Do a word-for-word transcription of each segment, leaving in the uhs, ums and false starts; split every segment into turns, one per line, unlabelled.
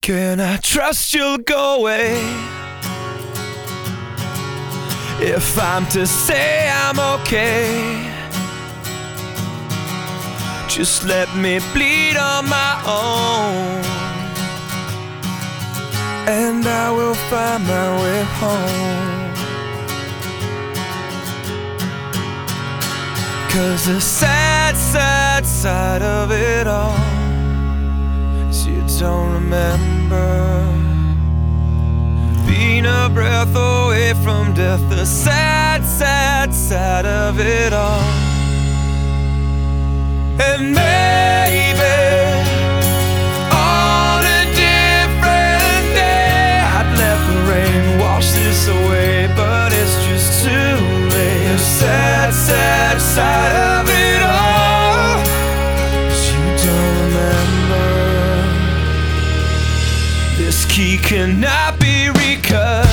Can I trust you'll go away if I'm to say I'm okay? Just let me bleed on my own, and I will find my way home. 'Cause the sad, sad side of it all is you don't remember being a breath away from death. The sad, sad side of it all. And maybe on a different day I'd let the rain wash this away, but it's just too late. The sad, sad side of it all is you don't remember. This key cannot be recut,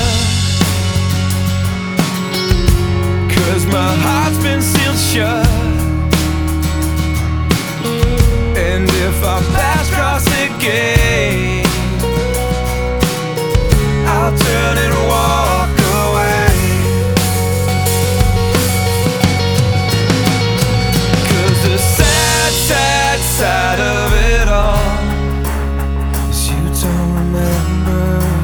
'cause my heart's been sealed shut. And if our paths cross again, I'll turn and walk away. 'Cause the sad, sad side of it all is you don't remember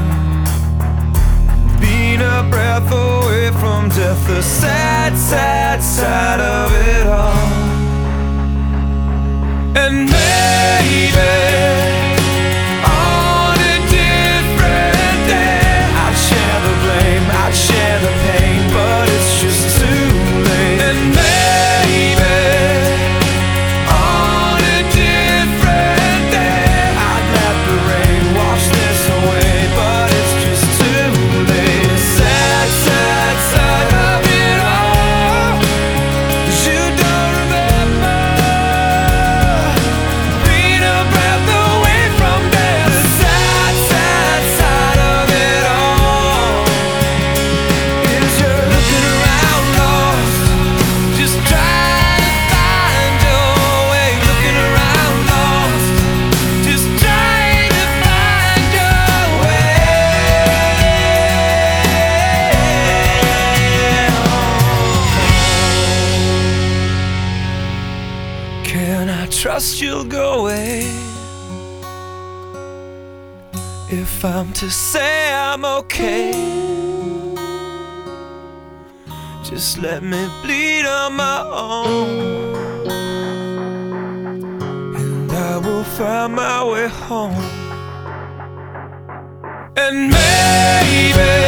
being a breath away from death. The sad, sad side of it all. And maybe on a different day I'd share the blame, I'd share the pain, but it's just too late. And maybe on a different day I'd let the rain wash this away, but it's just too late. Sad, sad side of it all is you don't remember Can I trust you'll go away if I'm to say I'm okay? Just let me bleed on my own, and I will find my way home. And maybe